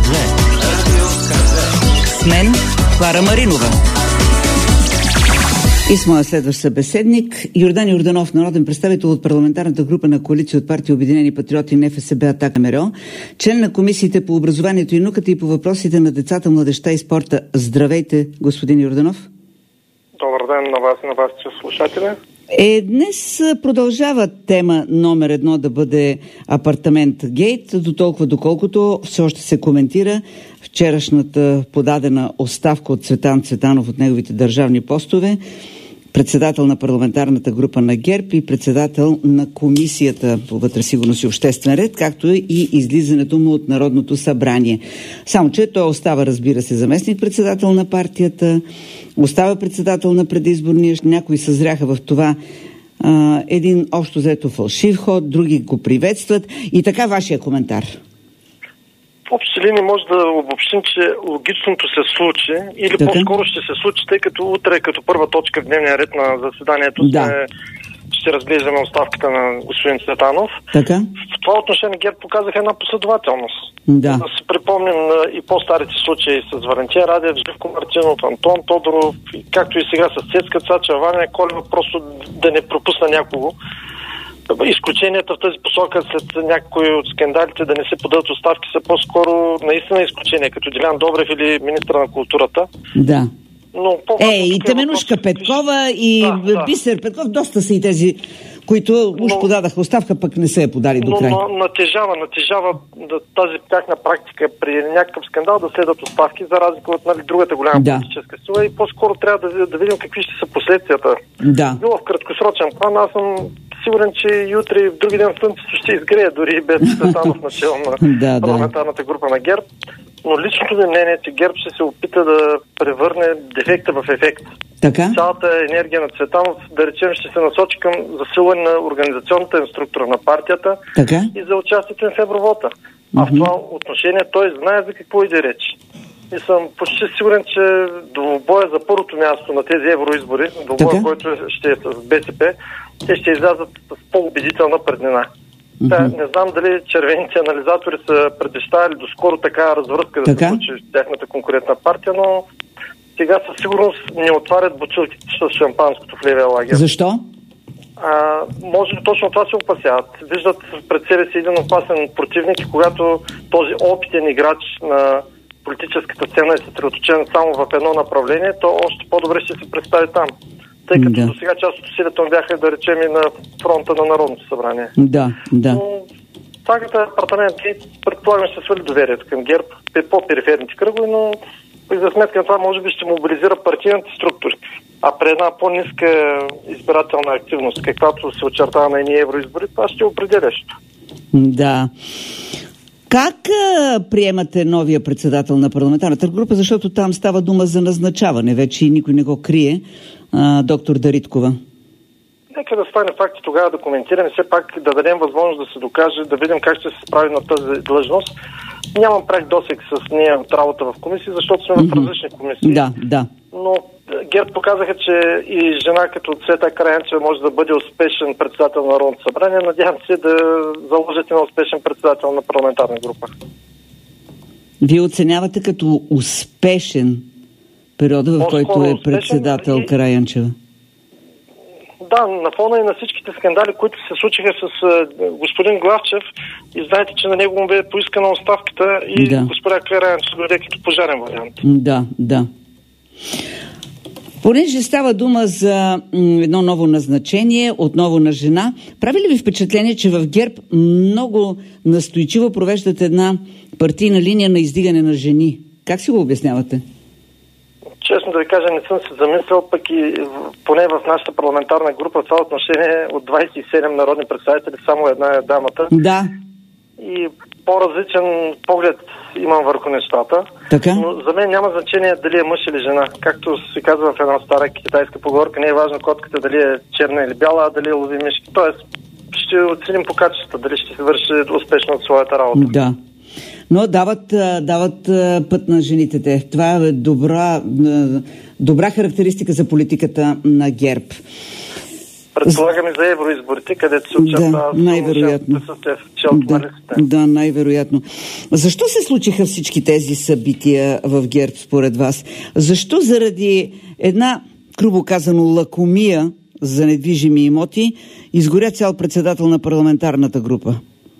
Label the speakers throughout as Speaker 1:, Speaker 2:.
Speaker 1: С мен Клара Маринова. И с моя следващ събеседник Йордан Йорданов, народен представител от парламентарната група на коалиция от партия Обединени патриоти, НФСБ, Атака, ВМРО, член на комисиите по образованието и науката и по въпросите на децата, младежта и спорта. Здравейте, господин Йорданов.
Speaker 2: Добър ден на вас и на вашите слушатели.
Speaker 1: Днес продължава тема номер 1 да бъде апартамент Гейт, до толкова доколкото все още се коментира вчерашната подадена оставка от Цветан Цветанов от неговите държавни постове, председател на парламентарната група на ГЕРБ и председател на Комисията по вътрешна сигурност и обществен ред, както и излизането му от Народното събрание. Само че той остава, разбира се, заместник-председател на партията, остава председател на предизборния. Някои съзряха в това един общо взето фалшив ход, други го приветстват. И така, вашия коментар.
Speaker 2: В общи линии може да обобщим, че логичното се случи или по-скоро ще се случи, тъй като утре като първа точка в дневния ред на заседанието ще разглеждаме оставката на господин Цветанов.
Speaker 1: Така?
Speaker 2: В това отношение ГЕРБ показаха една последователност. Да се припомним и по-старите случаи с Валентин Радев, Живко Мартинов, Антон Тодоров, както и сега с Цецка Цачева, Ваня Колева, просто да не пропусна някого. Изключенията в тази посока след някои от скандалите да не се подадат оставки са по-скоро наистина изключения, като Делян Добрев или министра на културата.
Speaker 1: Да.
Speaker 2: Но
Speaker 1: и Теменушка Петкова, и Бисер Петков, доста са и тези, които уж подадаха оставка, пък не се е подали до край.
Speaker 2: Но натежава тази тяхна практика при някакъв скандал да следват оставки, за разлика от другата голяма политическа сила, и по-скоро трябва да видим какви ще са последствията. Било в краткосрочен план, аз съм сигурен, че и утре и в други ден слънцето ще изгрее, дори без Цветанов начало на парламентарната група на ГЕРБ. Но личното ми мнение е, че ГЕРБ ще се опита да превърне дефекта в ефект.
Speaker 1: Така?
Speaker 2: Цялата енергия на Цветанов, да речем, ще се насочи към засилване на организационната структура на партията и за участието в Евровота. А в това отношение той знае за какво иде реч. И съм почти сигурен, че двубоя за първото място на тези евроизбори, двубоя, който ще е с БСП, те ще излязат с по-убедителна преднина. Не знам дали червените анализатори са предвещавали доскоро така развръзка да се случи в тяхната конкурентна партия, но сега със сигурност не отварят бутилките с шампанското в левия лагер.
Speaker 1: Защо?
Speaker 2: Може би точно това се опасяват. Виждат пред себе си един опасен противник, когато този опитен играч на политическата сцена е съсредоточен само в едно направление, то още по-добре ще се представи там. Тъй като до сега част от усилията му бяха, да речем, и на фронта на Народното събрание. Но сагата апартамент предполагам ще свали доверието към ГЕРБ по периферните кръгове, но за сметка на това може би ще мобилизира партийните структури. А при една по-ниска избирателна активност, каквато се очертава на едни евроизбори, това ще е определящо.
Speaker 1: Да. Как приемате новия председател на парламентарната група, защото там става дума за назначаване, вече и никой не го крие, доктор Дариткова?
Speaker 2: Нека да стане факт и тогава да коментираме, все пак да дадем възможност да се докаже, да видим как ще се справи на тази длъжност. Нямам пряк досег с нея от работа в комисии, защото сме в различни комисии. Но ГЕРБ показаха, че и жена като Цвета Караянчева може да бъде успешен председател на Народното събрание. Надявам се да заложите на успешен председател на парламентарна група.
Speaker 1: Вие оценявате като успешен периода, в който е председател Караянчева?
Speaker 2: Да, на фона и на всичките скандали, които се случиха с господин Главчев, и знаете, че на него му бе поискана оставката и господа Караянчева дойде като пожарен вариант.
Speaker 1: Да. Понеже става дума за едно ново назначение, отново на жена, прави ли ви впечатление, че в ГЕРБ много настойчиво провеждат една партийна линия на издигане на жени? Как си го обяснявате?
Speaker 2: Честно да ви кажа, не съм се замислял, пък и поне в нашата парламентарна група в това отношение от 27 народни представители само една е дамата. И по-различен поглед имам върху нещата. Но за мен няма значение дали е мъж или жена. Както се казва в една стара китайска поговорка, не е важно котката дали е черна или бяла, а дали лови мишки. Тоест, ще оценим по качество, дали ще се върши успешно от своята работа.
Speaker 1: Но дават път на жените те. Това е добра характеристика за политиката на ГЕРБ.
Speaker 2: Предполагаме за евроизборите, където се очаква
Speaker 1: най-вероятно
Speaker 2: присъствие в челото на листите.
Speaker 1: Да, най-вероятно. Защо се случиха всички тези събития в ГЕРБ според вас? Защо заради една, грубо казано, лакомия за недвижими имоти изгоря цял председател на парламентарната група?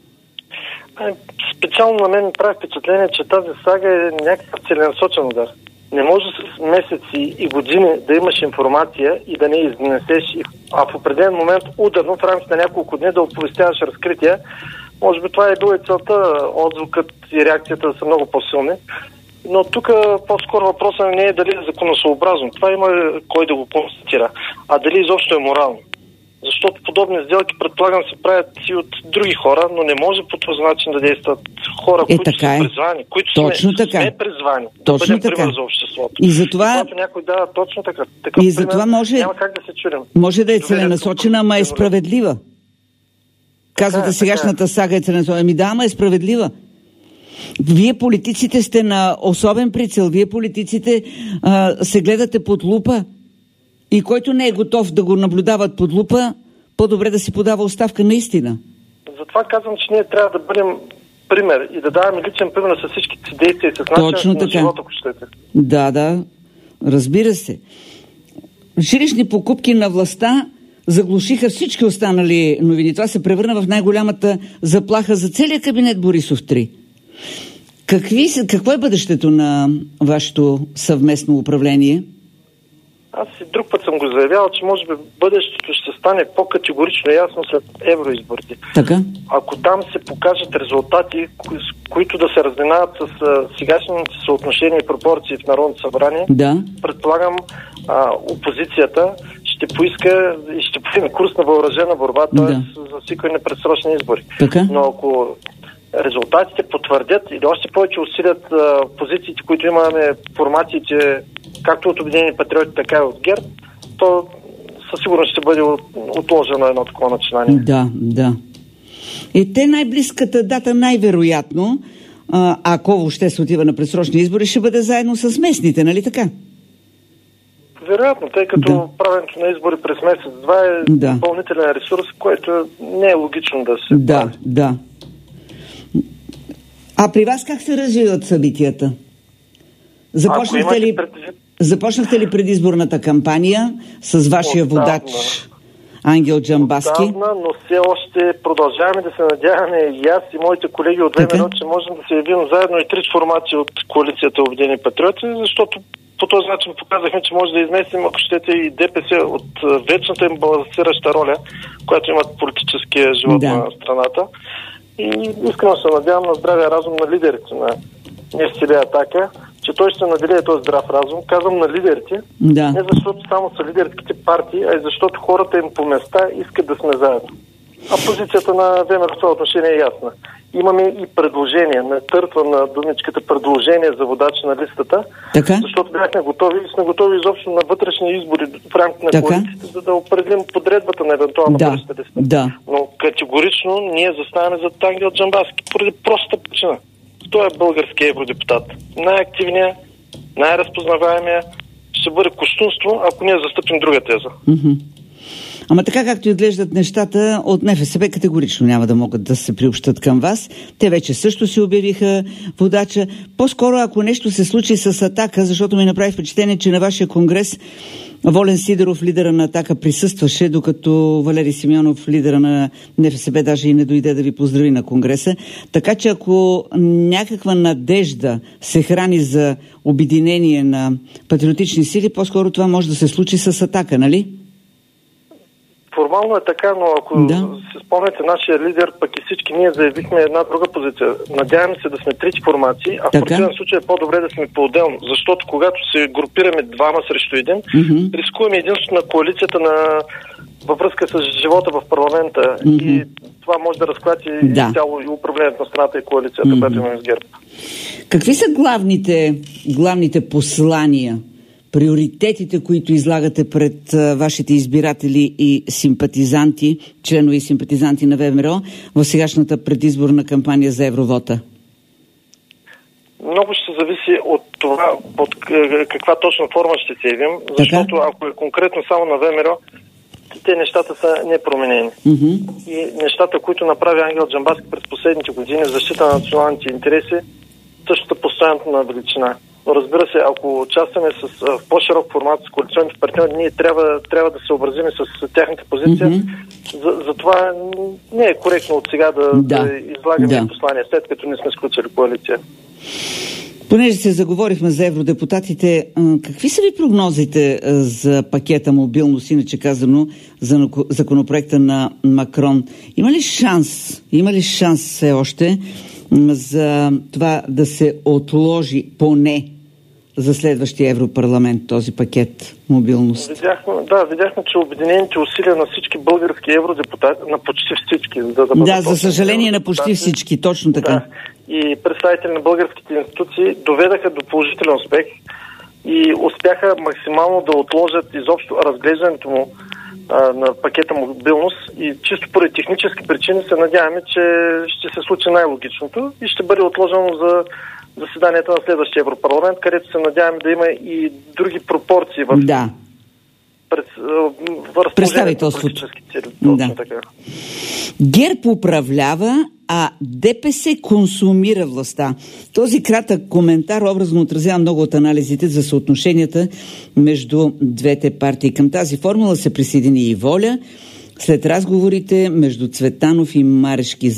Speaker 2: Специално на мен ми прави впечатление, че тази сага е някакъв целенасочен удар. Не може с месеци и години да имаш информация и да не изнесеш, а в определен момент ударно в рамките на няколко дни да оповестяваш разкрития. Може би това е била и целта, отзвукът и реакцията да са много по-силни. Но тук по-скоро въпросът не е дали е законосъобразно. Това има кой да го констатира. А дали изобщо е морално. Защото подобни сделки, предполагам, се правят и от други хора, но не може по този начин да действат хора, които са призвани, които сме призвани да бъдем пример за обществото.
Speaker 1: И затова
Speaker 2: някой дава точно така. И
Speaker 1: затова няма
Speaker 2: как да се чудим.
Speaker 1: Може да е целенасочена, ама е справедлива. Казвате, сегашната сага е целенасочена. Ами да, ама е справедлива. Вие политиците сте на особен прицел. Вие политиците се гледате под лупа. И който не е готов да го наблюдават под лупа, по-добре да си подава оставка наистина.
Speaker 2: Затова казвам, че ние трябва да бъдем пример и да даваме личен пример с всичките си действия и с начин на живота, ако щете.
Speaker 1: Да, разбира се. Жилищни покупки на властта заглушиха всички останали новини. Това се превърна в най-голямата заплаха за целия кабинет Борисов 3. Какво е бъдещето на вашето съвместно управление?
Speaker 2: Аз и друг път съм го заявявал, че може би бъдещето ще стане по-категорично ясно след евроизборите.
Speaker 1: Така?
Speaker 2: Ако там се покажат резултати, които да се разминават с сегашните съотношения и пропорции в Народното събрание, предполагам опозицията ще поиска и ще поиска курс на въоръжена борба, т.е. за свикване предсрочни избори.
Speaker 1: Така?
Speaker 2: Но ако резултатите потвърдят или още повече усилят позициите, които имаме формациите, както от Обединени патриоти, така и от ГЕРБ, то със сигурност ще бъде отложено едно такова начинание.
Speaker 1: Да. И те най-близката дата, най-вероятно, ако въобще се отива на предсрочни избори, ще бъде заедно с местните, нали така?
Speaker 2: Вероятно, тъй като правенето на избори през месец-два е допълнителен ресурс, който не е логично да се прави.
Speaker 1: Да. А при вас как се развиват събитията? Започнахте ли предизборната кампания с вашия водач Ангел Джамбазки?
Speaker 2: Отдавна, но все още продължаваме да се надяваме и аз и моите колеги от ВМРО, че можем да се явим заедно и три формации от коалицията Обединени патриоти, защото по този начин показахме, че може да изместим, ако щете, и ДПС от вечната им балансираща роля, която имат политическия живот на страната. И искрено се надявам на здравия разум на лидерите на НФСБ Атака, че той ще наделее този здрав разум. Казвам на лидерите, не защото само са лидерските партии, а и защото хората им по места искат да сме заедно. А позицията на ВМРО в това отношение е ясна. Имаме и предложения, натъртва на думичката предложения за водач на листата, защото бяхме готови и сме готови изобщо на вътрешни избори в рамките на коалицията, за да определим подредбата на евентуална бъдеща листа. Но категорично ние заставаме зад Ангел Джамбазки поради простата причина. Той е български евродепутат. Най-активният, най-разпознаваемия. Ще бъде кощунство, ако ние застъпим друга теза.
Speaker 1: Ама така както изглеждат нещата, от НФСБ категорично няма да могат да се приобщат към вас. Те вече също си обявиха водача. По-скоро, ако нещо се случи с Атака, защото ми направи впечатление, че на вашия конгрес Волен Сидеров, лидера на Атака, присъстваше, докато Валери Симеонов, лидера на НФСБ, даже и не дойде да ви поздрави на конгреса. Така че ако някаква надежда се храни за обединение на патриотични сили, по-скоро това може да се случи с Атака, нали?
Speaker 2: Формално е така, но ако се спомняте, нашия лидер, пък и всички ние заявихме една друга позиция. Надяваме се да сме трите формации, а в противен случай е по-добре да сме по-отделно, защото когато се групираме двама срещу един, рискуваме единството на коалицията във връзка с живота в парламента и това може да разклати цяло и управлението на страната и коалицията, която имаме с ГЕРБ.
Speaker 1: Какви са главните послания, приоритетите, които излагате пред вашите избиратели и симпатизанти, членове и симпатизанти на ВМРО в сегашната предизборна кампания за евровота?
Speaker 2: Много ще зависи от това, под каква точна форма ще се явим, защото ако е конкретно само на ВМРО, те нещата са непроменени. И нещата, които направи Ангел Джамбазки през последните години в защита на националните интереси, също постоянно на величина. Но разбира се, ако участваме в по-широк формат с коалиционните партньори, ние трябва да се образиме с тяхната позиция. Затова не е коректно от сега да излагаме послания, след като не сме сключили коалиция.
Speaker 1: Понеже се заговорихме за евродепутатите, какви са ви прогнозите за пакета мобилност, иначе казано, за законопроекта на Макрон? Има ли шанс все още за това да се отложи поне за следващия Европарламент този пакет мобилност?
Speaker 2: Видяхме, че обединените усилия на всички български евродепутати, на почти всички,
Speaker 1: за съжаление на почти всички, точно така.
Speaker 2: Да, и представители на българските институции доведаха до положителен успех и успяха максимално да отложат изобщо разглеждането му на пакета мобилност и чисто поради технически причини се надяваме, че ще се случи най-логичното и ще бъде отложено за заседанията на следващия Европарламент, където се надяваме да има и други пропорции в
Speaker 1: представителството. ГЕРБ управлява, а ДПС консумира властта. Този кратък коментар образно отразява много от анализите за съотношенията между двете партии. Към тази формула се присъедини и Воля след разговорите между Цветанов и Марешки.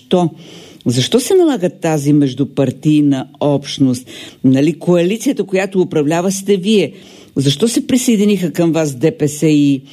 Speaker 1: Защо се налага тази междупартийна общност? Нали, коалицията, която управлява, сте вие. Защо се присъединиха към вас ДПС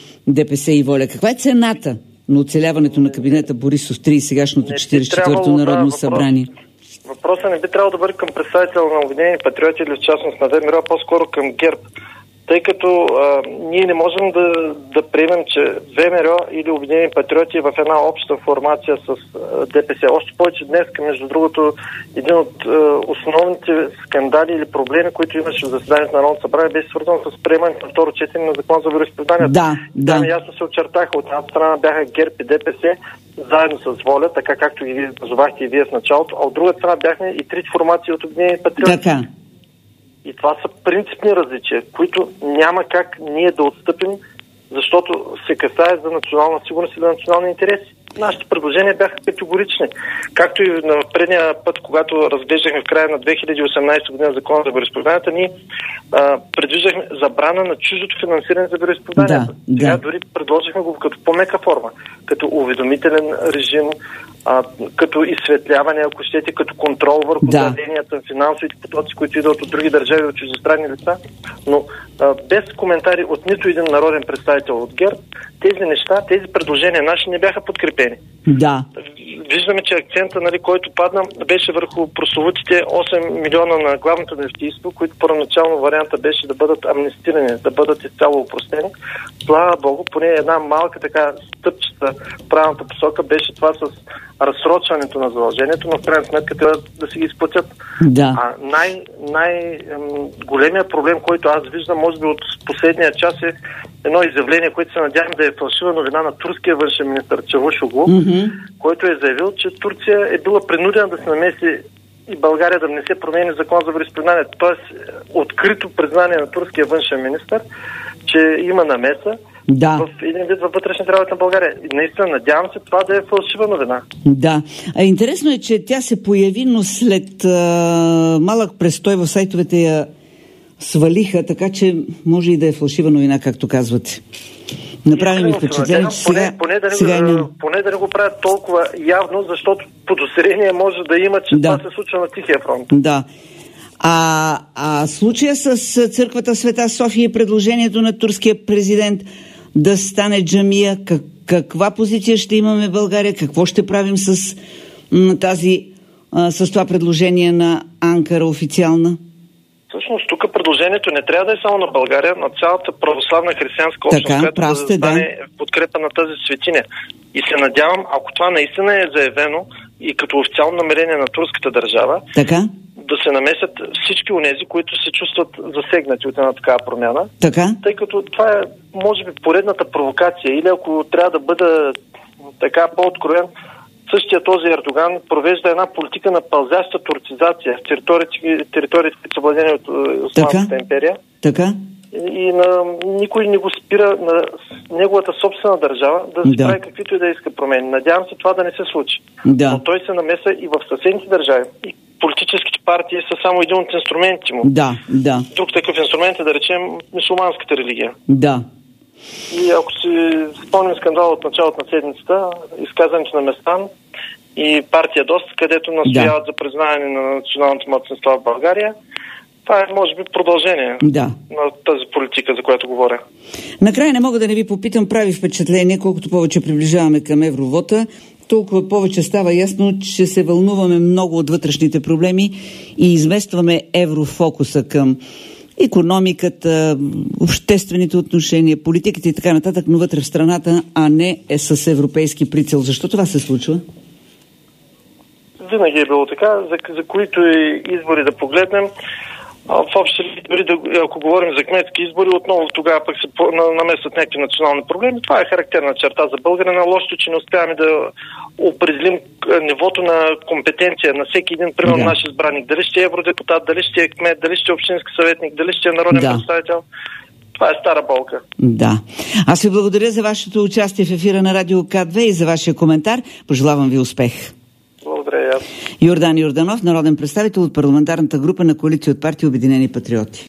Speaker 1: и Воля? Каква е цената на оцеляването на кабинета Борисов 3 и сегашното 44-то Народно събрание?
Speaker 2: Въпросът не би трябвало да бъде към представител на Обединени патриоти или в частност на ВМРО, а по-скоро към ГЕРБ. Тъй като ние не можем да приемем, че ВМРО или Обединени патриоти е в една обща формация с ДПС. Още повече днес, между другото, един от основните скандали или проблеми, които имаше в заседанието на Народното събрание, беше свързан с приемането на второ четене на закон за вероизповеданието. Там ясно се очертаха. От една страна бяха ГЕРБ и ДПС, заедно с Воля, така както ги назовахте и вие в началото, а от друга страна бяхме и трите формации от Обединени патриоти.
Speaker 1: Така.
Speaker 2: И това са принципни различия, които няма как ние да отстъпим, защото се касае за национална сигурност и за национални интереси. Нашите предложения бяха категорични. Както и на предния път, когато разглеждахме в края на 2018 година закона за вероизповеданията, ние предвиждахме забрана на чуждото финансиране за вероизповеданията. Сега дори предложихме го като по-мека форма, като уведомителен режим, като изсветляване, ако щете, като контрол върху давленията на финансовите потоци, които идват от други държави, от чуждестранни лица. Но без коментари от нито един народен представител от ГЕРБ, тези неща, тези предложения наши не бяха подкрепени.
Speaker 1: Да.
Speaker 2: Виждаме, че акцента, който падна, беше върху прословутите 8 милиона на главното нефтийство, които първоначално варианта беше да бъдат амнистирани, да бъдат изцяло опростени. Слава Богу, поне една малка така стъпчета в правилната посока беше това с разсрочването на задължението, но в крайна сметка трябва да си ги изплатят.
Speaker 1: Да.
Speaker 2: А най-големият проблем, който аз виждам, може би от последния час е едно изявление, което се надявам да е фалшива новина на турския външен министър Чавушоглу, който е заявил, че Турция е била принудена да се намеси и България да внесе промени в закон за вероизповеданието. Тоест открито признание на турския външен министър, че има намеса в един вид във вътрешните работи на България. И наистина надявам се това да е фалшива новина.
Speaker 1: Да. Интересно е, че тя се появи, но след малък престой в сайтовете я свалиха, така че може и да е фалшива новина, както казвате. Направи ми впечатление, че
Speaker 2: поне да не го правят толкова явно, защото подозрение може да има, че това се случва на Тихия фронт.
Speaker 1: Да. А случая с църквата Света София и предложението на турския президент да стане джамия, каква позиция ще имаме в България? Какво ще правим с това предложение на Анкара официална?
Speaker 2: Всъщност тук предложението не трябва да е само на България, на цялата православна християнска общност, която да стане в подкрепа на тази светиня. И се надявам, ако това наистина е заявено и като официално намерение на турската държава, да се намесят всички онези, които се чувстват засегнати от една такава промяна. Тъй като това е, може би, поредната провокация. Или ако трябва да бъда така по-откровен, същия този Ердоган провежда една политика на пълзяща турцизация в териториите, които са владени от Османската империя. и никой не го спира на неговата собствена държава да си прави каквито и да иска промени. Надявам се това да не се случи.
Speaker 1: Да.
Speaker 2: Но той се намеса и в съседните държави. И политическите партии са само един от инструментите му.
Speaker 1: Да.
Speaker 2: Друг такъв инструмент е, да речем, мюсюлманската религия.
Speaker 1: Да.
Speaker 2: И ако си спомним скандал от началото на седмицата, изказването на Местан и партия ДОСТ, където настояват за признаване на националното малцинство в България, това е, може би, продължение на тази политика, за която говоря.
Speaker 1: Накрая не мога да не ви попитам, прави впечатление, колкото повече приближаваме към евровота, толкова повече става ясно, че се вълнуваме много от вътрешните проблеми и изместваме еврофокуса към икономиката, обществените отношения, политиката и така нататък, но вътре в страната, а не с европейски прицел. Защо това се случва?
Speaker 2: Винаги е било така, за които и избори да погледнем. В общи избори, ако говорим за кметски избори, отново тогава пък се намесват някакви национални проблеми. Това е характерна черта за българина. Лошото, че не успяваме да определим нивото на компетенция на всеки един, примерно наш избраник. Дали ще е евродепутат, дали ще е кмет, дали ще е общински съветник, дали ще е народен представител. Това е стара болка.
Speaker 1: Да. Аз ви благодаря за вашето участие в ефира на Радио К2 и за вашия коментар. Пожелавам ви успех.
Speaker 2: Благодаря.
Speaker 1: Йордан Йорданов, народен представител от парламентарната група на коалиция от партии Обединени патриоти.